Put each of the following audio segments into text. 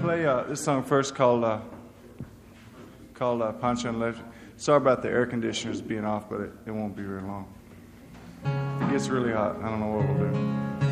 play this song first called Pancho and Electric. Sorry about the air conditioners being off, but it won't be very long. It gets really hot. I don't know what we'll do.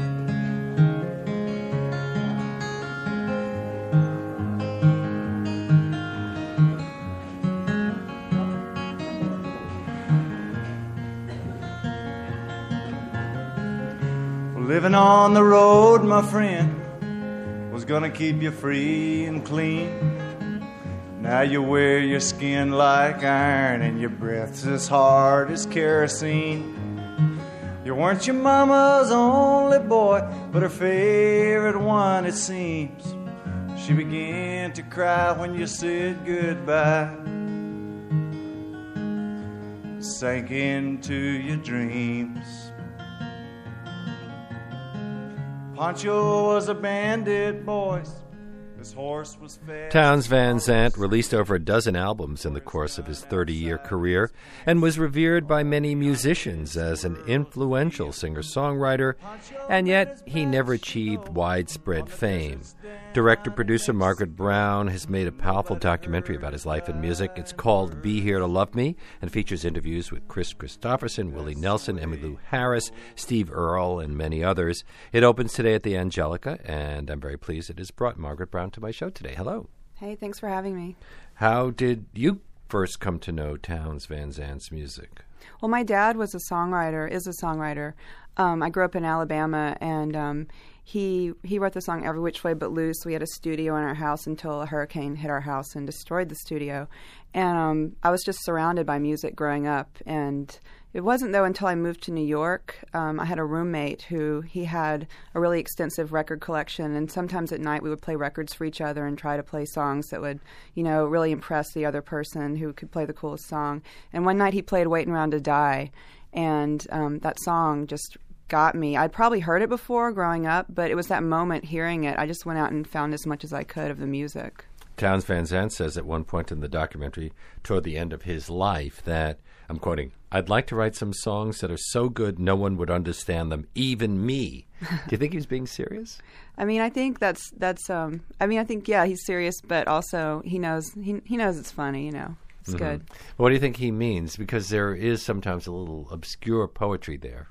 Living on the road, my friend, was gonna keep you free and clean. Now you wear your skin like iron and your breath's as hard as kerosene. You weren't your mama's only boy, but her favorite one, it seems. She began to cry when you said goodbye. Sank into your dreams. Pancho was a bandit, boys. His horse was fast. Townes Van Zandt released over a dozen albums in the course of his 30-year career and was revered by many musicians as an influential singer-songwriter, and yet he never achieved widespread fame. Director-producer Margaret Brown has made a powerful documentary about his life and music. It's called Be Here to Love Me and features interviews with Chris Christopherson, Willie Nelson, Emmylou Harris, Steve Earle, and many others. It opens today at the Angelica, and I'm very pleased it has brought Margaret Brown to my show today. Hello. Hey, thanks for having me. How did you first come to know Townes Van Zandt's music? Well, my dad was a songwriter, is a songwriter. I grew up in Alabama, and he wrote the song Every Which Way But Loose. We had a studio in our house until a hurricane hit our house and destroyed the studio. And I was just surrounded by music growing up. And it wasn't, though, until I moved to New York. I had a roommate who he had a really extensive record collection. And sometimes at night we would play records for each other and try to play songs that would, really impress the other person who could play the coolest song. And one night he played Waiting Around to Die. And that song just got me. I'd probably heard it before growing up, but it was that moment hearing it. I just went out and found as much as I could of the music. Townes Van Zandt says at one point in the documentary, toward the end of his life, that, I'm quoting, "I'd like to write some songs that are so good no one would understand them, even me." Do you think he's being serious? I think that's I think, yeah, he's serious, but also he knows it's funny, It's good. What do you think he means? Because there is sometimes a little obscure poetry there.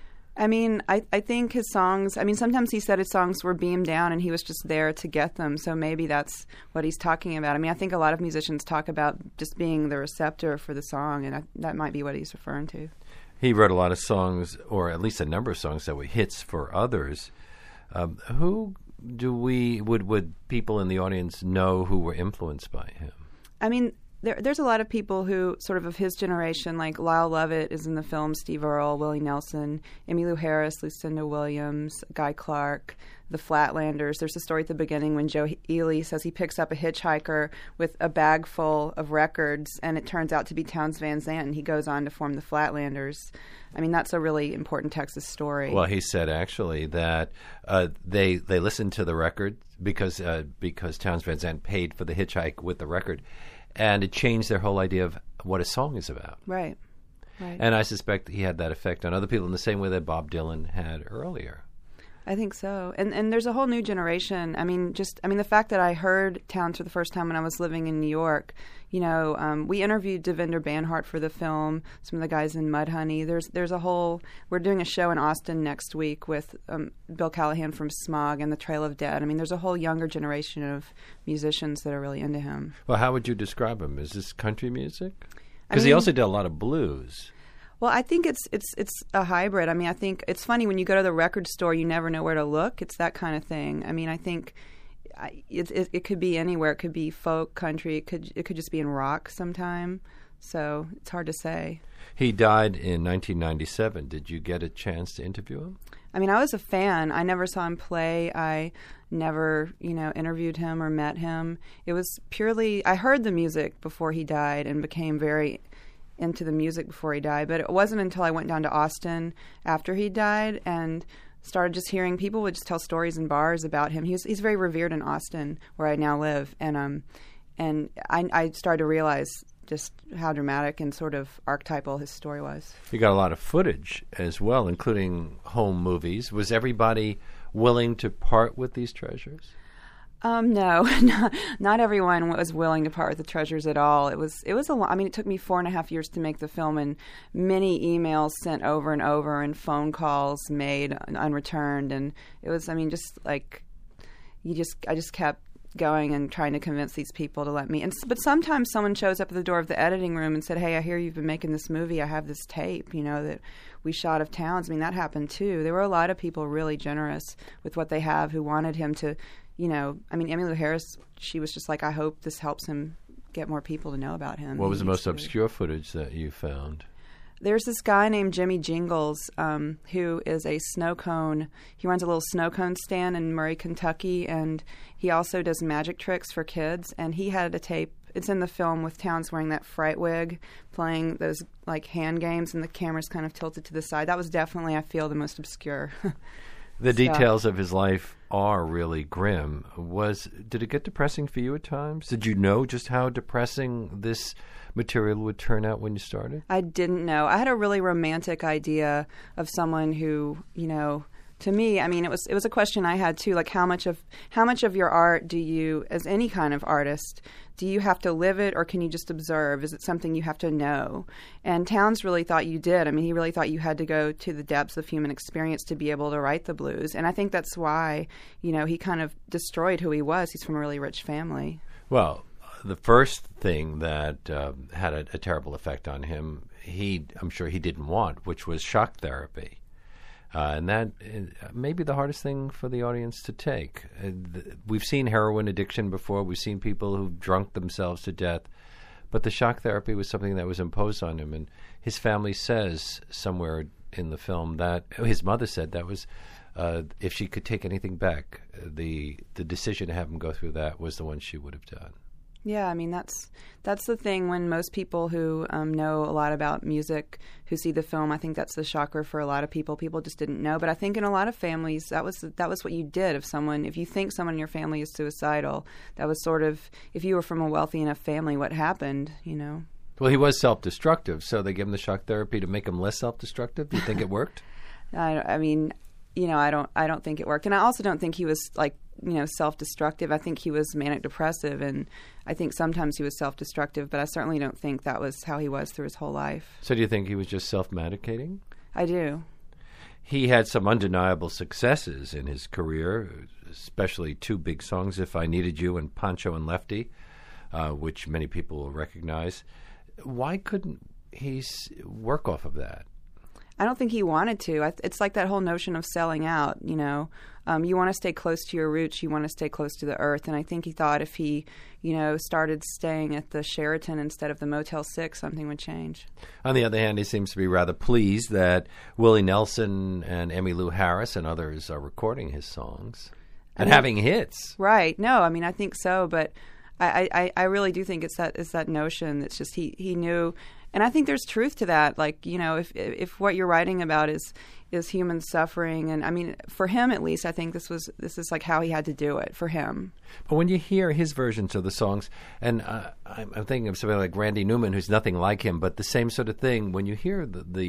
I think his songs, sometimes he said his songs were beamed down and he was just there to get them, so maybe that's what he's talking about. I think a lot of musicians talk about just being the receptor for the song, and that might be what he's referring to. He wrote a lot of songs, or at least a number of songs that were hits for others. Who would people in the audience know who were influenced by him? There's a lot of people who sort of his generation, like Lyle Lovett is in the film, Steve Earle, Willie Nelson, Emmylou Harris, Lucinda Williams, Guy Clark, the Flatlanders. There's a story at the beginning when Joe Ely says he picks up a hitchhiker with a bag full of records, and it turns out to be Townes Van Zandt, and he goes on to form the Flatlanders. That's a really important Texas story. Well, he said actually that they listened to the record because Townes Van Zandt paid for the hitchhike with the record. And it changed their whole idea of what a song is about. Right. And I suspect he had that effect on other people in the same way that Bob Dylan had earlier. I think so. And there's a whole new generation. The fact that I heard Townes for the first time when I was living in New York, we interviewed Devinder Banhart for the film, some of the guys in Mudhoney. We're doing a show in Austin next week with Bill Callahan from Smog and the Trail of Dead. There's a whole younger generation of musicians that are really into him. Well, how would you describe him? Is this country music? Because he also did a lot of blues. Well, I think it's a hybrid. I think it's funny when you go to the record store, you never know where to look. It's that kind of thing. I think it could be anywhere. It could be folk, country. It could just be in rock sometime. So it's hard to say. He died in 1997. Did you get a chance to interview him? I was a fan. I never saw him play. I never, interviewed him or met him. It was purely I heard the music before he died and became very into the music before he died, but it wasn't until I went down to Austin after he died and started just hearing people would just tell stories in bars about him. He's very revered in Austin, where I now live, and I started to realize just how dramatic and sort of archetypal his story was. You got a lot of footage as well, including home movies. Was everybody willing to part with these treasures? No, not everyone was willing to part with the treasures at all. It was a lot. I mean, it took me 4.5 years to make the film, and many emails sent over and over, and phone calls made unreturned, and it was. I mean, just like I just kept going and trying to convince these people to let me. But sometimes someone shows up at the door of the editing room and said, "Hey, I hear you've been making this movie. I have this tape, that we shot of Townes." I mean, that happened too. There were a lot of people really generous with what they have who wanted him to. I mean, Emmylou Harris, she was just like, I hope this helps him get more people to know about him. What was the most obscure footage that you found? There's this guy named Jimmy Jingles who is a snow cone. He runs a little snow cone stand in Murray, Kentucky, and he also does magic tricks for kids. And he had a tape. It's in the film with Townes wearing that fright wig, playing those like hand games, and the camera's kind of tilted to the side. That was definitely, I feel, the most obscure. The details of his life are really grim. Did it get depressing for you at times? Did you know just how depressing this material would turn out when you started? I didn't know. I had a really romantic idea of someone who, to me, I mean, it was a question I had too. Like, how much of your art do you, as any kind of artist, do you have to live it, or can you just observe? Is it something you have to know? And Townes really thought you did. I mean, he really thought you had to go to the depths of human experience to be able to write the blues. And I think that's why, he kind of destroyed who he was. He's from a really rich family. Well, the first thing that had a terrible effect on him, I'm sure he didn't want, which was shock therapy. And that may be the hardest thing for the audience to take. We've seen heroin addiction before. We've seen people who've drunk themselves to death. But the shock therapy was something that was imposed on him. And his family says somewhere in the film that his mother said that was, if she could take anything back, the decision to have him go through that was the one she would have done. Yeah, I mean, that's the thing when most people who know a lot about music, who see the film, I think that's the shocker for a lot of people. People just didn't know. But I think in a lot of families, that was what you did. If you think someone in your family is suicidal, that was sort of, if you were from a wealthy enough family, what happened, Well, he was self-destructive, so they gave him the shock therapy to make him less self-destructive. Do you think it worked? I mean, I don't think it worked. And I also don't think he was like, self-destructive. I think he was manic depressive, and I think sometimes he was self-destructive, but I certainly don't think that was how he was through his whole life. So do you think he was just self-medicating? I do. He had some undeniable successes in his career, especially two big songs, If I Needed You and Pancho and Lefty, which many people will recognize. Why couldn't he work off of that? I don't think he wanted to. It's like that whole notion of selling out, You want to stay close to your roots. You want to stay close to the earth. And I think he thought if he, started staying at the Sheraton instead of the Motel 6, something would change. On the other hand, he seems to be rather pleased that Willie Nelson and Emmylou Harris and others are recording his songs and having hits. Right. No, I mean, I think so. But I really do think it's that notion that's just he knew. And I think there's truth to that. Like, if what you're writing about is human suffering, and I mean, for him at least, I think this is like how he had to do it for him. But when you hear his versions of the songs, and I'm thinking of somebody like Randy Newman, who's nothing like him, but the same sort of thing. When you hear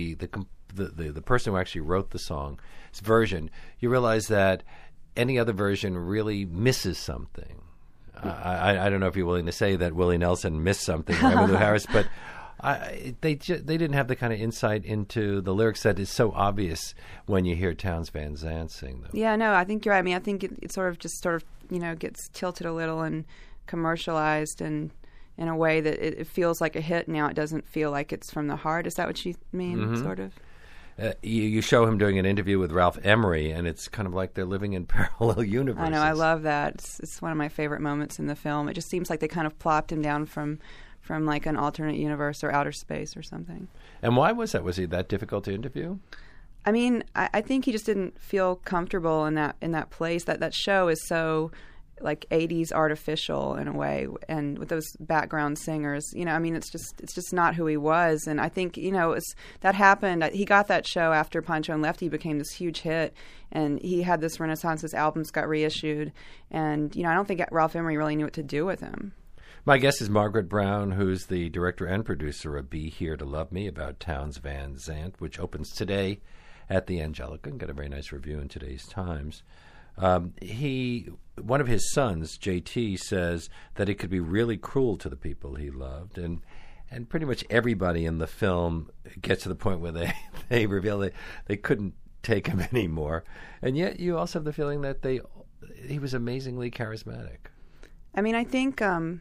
the person who actually wrote the song's version, you realize that any other version really misses something. I don't know if you're willing to say that Willie Nelson missed something, or Emmylou Harris, but. They didn't have the kind of insight into the lyrics that is so obvious when you hear Townes Van Zandt sing them. Yeah, no, I think you're right. I mean, I think it sort of gets tilted a little and commercialized, and in a way that it feels like a hit now. It doesn't feel like it's from the heart. Is that what you mean, mm-hmm. sort of? You show him doing an interview with Ralph Emery, and it's kind of like they're living in parallel universes. I know, I love that. It's one of my favorite moments in the film. It just seems like they kind of plopped him down from like an alternate universe or outer space or something. And why was that? Was he that difficult to interview? I mean, I think he just didn't feel comfortable in that place. That show is so like 80s artificial in a way, and with those background singers, I mean, it's just not who he was. And I think, that happened. He got that show after Pancho and Lefty became this huge hit, and he had this renaissance. His albums got reissued, and I don't think Ralph Emery really knew what to do with him. My guest is Margaret Brown, who's the director and producer of Be Here to Love Me, about Townes Van Zandt, which opens today at the Angelica and got a very nice review in today's Times. One of his sons, JT, says that it could be really cruel to the people he loved, and pretty much everybody in the film gets to the point where they reveal they couldn't take him anymore, and yet you also have the feeling that he was amazingly charismatic. I mean, I think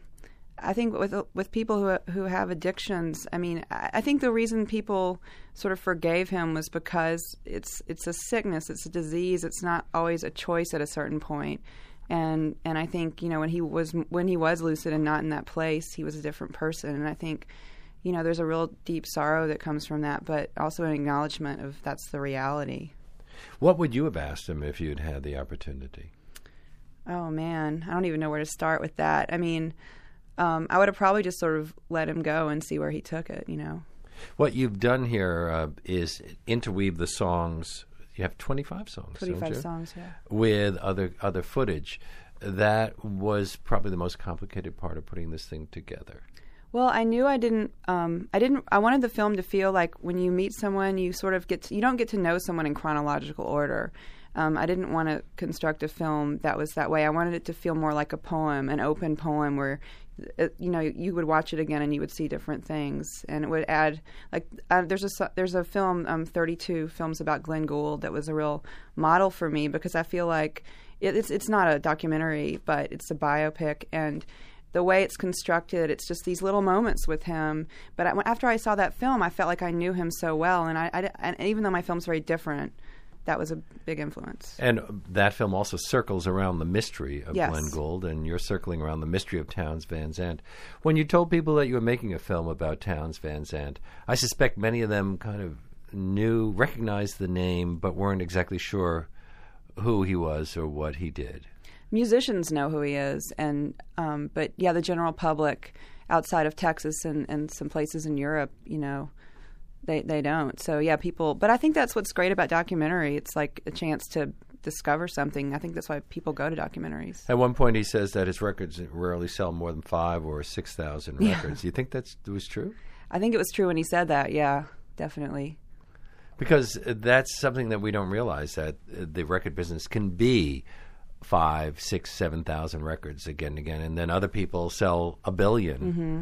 with people who have addictions, I mean, I think the reason people sort of forgave him was because it's a sickness, it's a disease, it's not always a choice at a certain point. And I think, you know, when he was lucid and not in that place, he was a different person. And I think, you know, there's a real deep sorrow that comes from that, but also an acknowledgement of that's the reality. What would you have asked him if you'd had the opportunity? Oh, man, I don't even know where to start with that. I mean, I would have probably just sort of let him go and see where he took it, you know. What you've done here is interweave the songs. You have 25 songs, 25 songs, yeah. With other footage. That was probably the most complicated part of putting this thing together. Well, I knew I wanted the film to feel like when you meet someone, you sort of you don't get to know someone in chronological order. I didn't want to construct a film that was that way. I wanted it to feel more like a poem, an open poem where, you know, you would watch it again and you would see different things, and it would add like there's a film 32 films about Glenn Gould that was a real model for me, because I feel like it's not a documentary, but it's a biopic, and the way it's constructed, it's just these little moments with him. But after I saw that film, I felt like I knew him so well, and even though my film's very different, that was a big influence. And that film also circles around the mystery of Yes. Glenn Gould, and you're circling around the mystery of Townes Van Zandt. When you told people that you were making a film about Townes Van Zandt, I suspect many of them kind of recognized the name, but weren't exactly sure who he was or what he did. Musicians know who he is, and but yeah, the general public outside of Texas and some places in Europe, you know, they don't. So yeah, people. But I think that's what's great about documentary. It's like a chance to discover something. I think that's why people go to documentaries. At one point, he says that his records rarely sell more than 5,000 or 6,000 records. Do you think that was true? I think it was true when he said that. Yeah, definitely. Because that's something that we don't realize, that the record business can be 5,000, 6,000, 7,000 records again and again, and then other people sell 1 billion. Mm-hmm.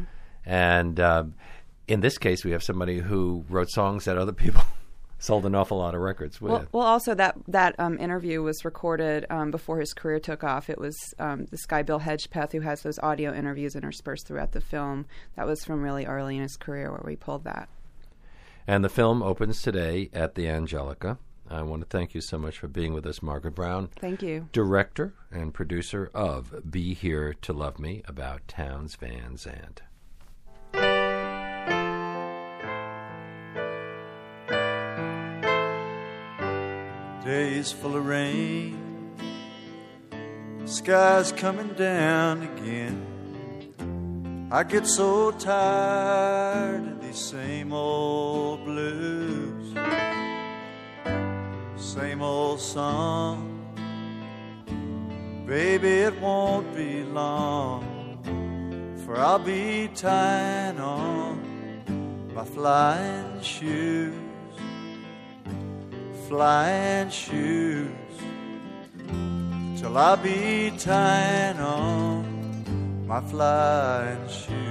And in this case, we have somebody who wrote songs that other people sold an awful lot of records with. Well, also that interview was recorded before his career took off. It was this guy Bill Hedgepeth, who has those audio interviews interspersed throughout the film. That was from really early in his career where we pulled that. And the film opens today at the Angelica. I want to thank you so much for being with us, Margaret Brown. Thank you. Director and producer of Be Here to Love Me, about Townes Van Zandt. Days full of rain, sky's coming down again. I get so tired of these same old blues, same old song. Baby, it won't be long, for I'll be tying on my flying shoes. Flying shoes, till I be tying on my flying shoes.